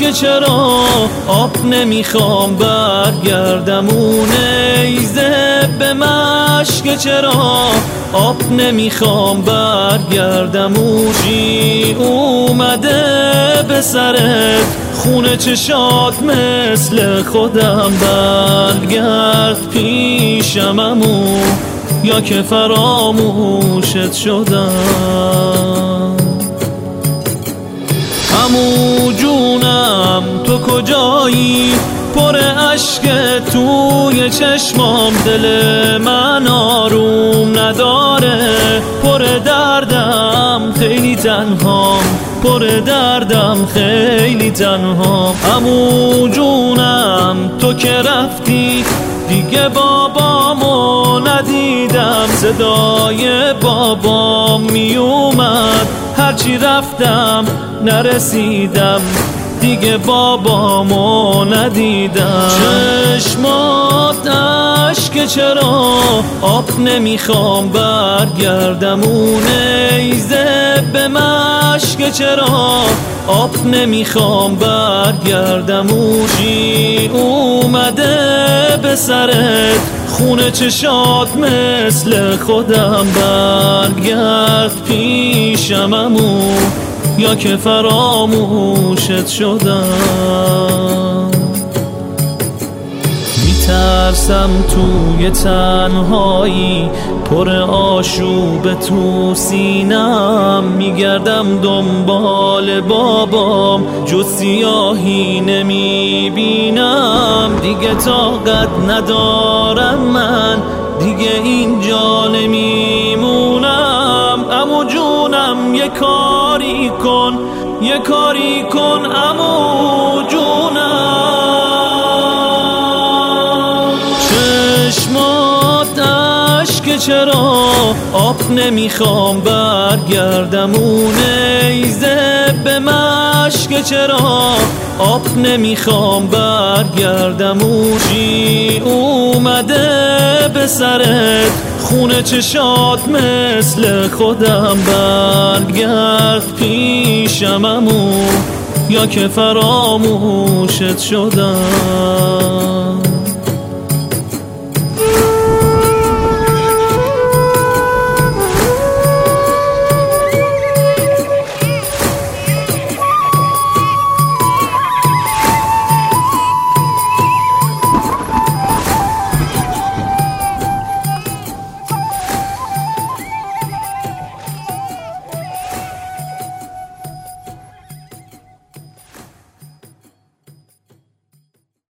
که چرا آب نمیخوام برگردم اون نیزه به مشک چرا آب نمیخوام برگردم اون چی اومده به سرت خونه چشات مثل خودم برگرد پیشم امو یا که فراموشت شدم عمو جونم تو کجایی پر اشک توی چشمام دل من آروم نداره پر دردم خیلی تنهام پر دردم خیلی تنهام عمو جونم تو که رفتی دیگه بابامو ندیدم صدای بابام می اومد هرچی رفتم نرسیدم دیگه بابامو ندیدم چشمات اشک چرا آب نمیخوام برگردم اون نیزه به مشک چرا آب نمیخوام برگردم اون چی اومده به سرت خونه چشات مثل خودم برگرد پیشم امو یا که فراموشت شدم میترسم توی تنهایی پر آشوب تو سینم میگردم دنبال بابام جز سیاهی نمیبینم دیگه طاقت ندارم من دیگه اینجا نمیمونم عمو جونم یه کاری کن عمو جونم چشمات اشک چرا آب نمیخوام برگردم اون نیزه به مشک چرا آب نمیخوام برگردم اون چی اومده به سرت خونه چشات مثل خودم برگرد پیشم امو یا که فراموشت شدم